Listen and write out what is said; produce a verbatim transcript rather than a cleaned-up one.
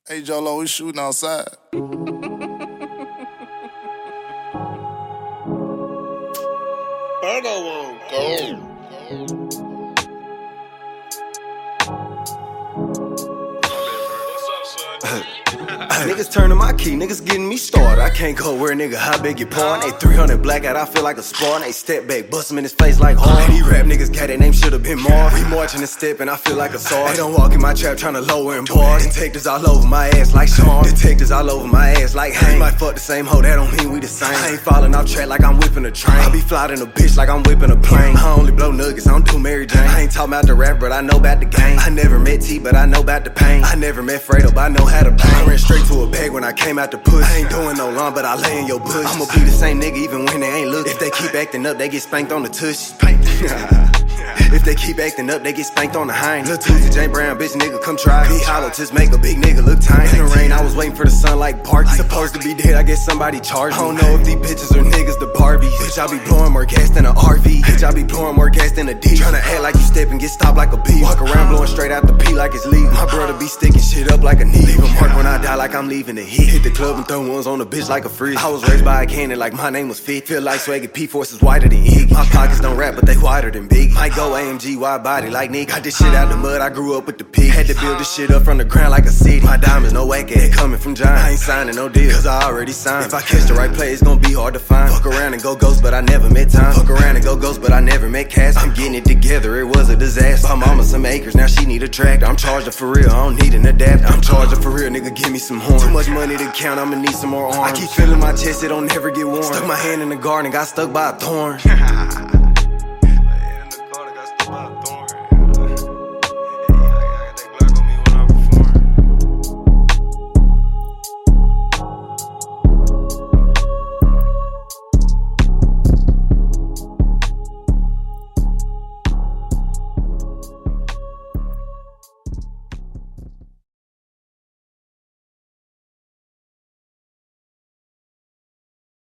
Hey, Jolo, we shooting outside. I don't want to go. Niggas turning my key, niggas getting me started. I can't go where nigga, how big your pawn? They three hundred blackout, I feel like a spawn. They step back, bust him in his face like hard. These rap niggas got their name should've been more. We marching and stepping, I feel like a sword. They don't walk in my trap trying to lower and bar. Detectives all over my ass like Sean. Detectives all over my ass like Hank. We might fuck the same hoe, that don't mean we the same. I ain't falling off track like I'm whipping a train. I be flying a bitch like I'm whipping a plane. I only blow nuggets, I don't do Mary Jane. I ain't talking about the rap, but I know about the game. I never met T, but I know about the pain. I never met Fredo, but I know how to bang. I ran straight to a bag when I came out the push. I ain't doing no lawn, but I lay in your bush. I'ma be the same nigga even when they ain't looking. If they keep acting up, they get spanked on the tush. If they keep acting up, they get spanked on the hind. Lil' Tuesday, Jane Brown, bitch nigga, come try. Be hollow, just make a big nigga look tiny. In the rain, I was waiting for the sun like Parky. Supposed to be dead, I guess somebody charged me. I don't know if these bitches are niggas the Barbie. Bitch, I be blowing more gas than an R V. Bitch, I be blowing more gas than a D. Tryna act like you step and get stopped like a B. Walk around blowing straight out the P like it's legal. My brother be sticking shit up like a knee. Leave a mark when I die like I'm leaving the heat. Hit the club and throw ones on the bitch like a freeze. I was raised by a cannon like my name was Fit. Feel like Swaggy P-Force is whiter than Iggy. My pockets don't rap, but they whiter than Biggie. Might go A M G, wide body like Nick. Got this shit out the mud, I grew up with the pig. Had to build this shit up from the ground like a city. My diamonds, no whack ass coming from John. I ain't signing no deal, cause I already signed. If I catch the right play, it's gonna be hard to find. Fuck around and go ghost, but I never met time. Fuck around and go ghost, but I never met Cass. I'm getting it together, it was a disaster. Bought mama some acres, now she need a tractor. I'm charged up for real, I don't need an adapter. I'm charged up for real, nigga, give me some horn. Too much money to count, I'ma need some more arms. I keep feeling my chest, it don't never get warm. Stuck my hand in the garden, got stuck by a thorn.